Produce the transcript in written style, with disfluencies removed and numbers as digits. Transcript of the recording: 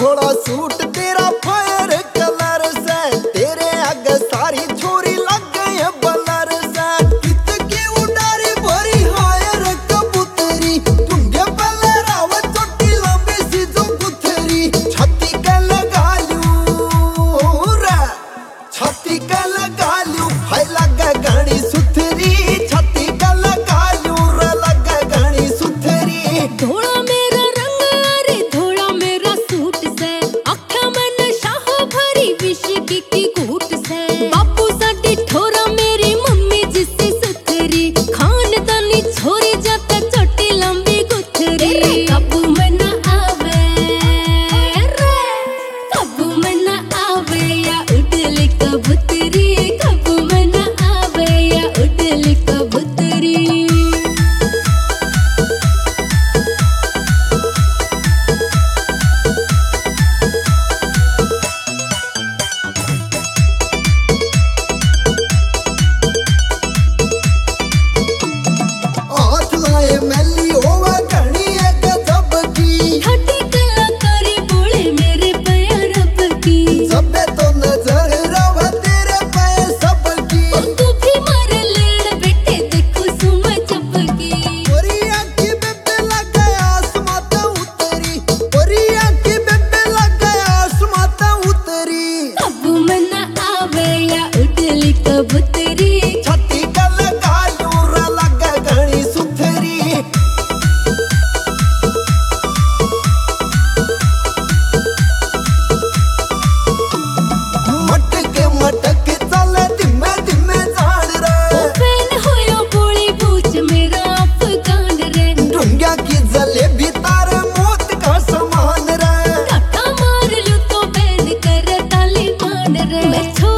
धोला सूट तेरा fire colour से, तेरे आगे सारी छोरी लग गई बलर से। कित की उड़ारी भरी हायर कबूतरी, तुंगे पले रावत चोटी लंबी सी जो गुथरी। छाती के लगा लूं रे, छाती के लगा लूं, हाय लगा घनी सुथरी। छाती के लगा लूं रे, लगा घनी सुथरी। धोला मेरा रंग अरे धोला मेरा सूट से, आँखें में नशा हो भरी विस्की की घूंट से। बापू साडी ठोरा मेरी मम्मी जिससे सुथरी, खानदानी छोरी जाते चोटी लंबी गुथरी। काबू में ना आवे रे, काबू में ना आवे या उड़ली कबूतरी। काबू में ना आवे या उड़ली कबूतरी। हाथ लाए मैली होवा घनी एक जब की, ठाटी कलाकारी बोले मेरे पैया रब की। सबे तो नजर रवा तेरे पे सबकी। ओ तू भी मार लेन बेटे देखो सुम चपकी। ओरी आँखी बेबे लग गया आसमां ते उतरी, ओरी आँखी बेबे लग गया आसमां ते उतरी। काबू में ना आवे या उड़ली कबूतरी। छाती का लगा लूं रे, लगा घनी सुथरी। मटके मटके चले धीमे धीमे जान रे, ओ फैन होयो बोली पूछ मेरा अफगान रे। ढूंढिया की जलेबी तारे मौत का समान रे। काका मार लूं तो बैन कर ताली मान रे। मैं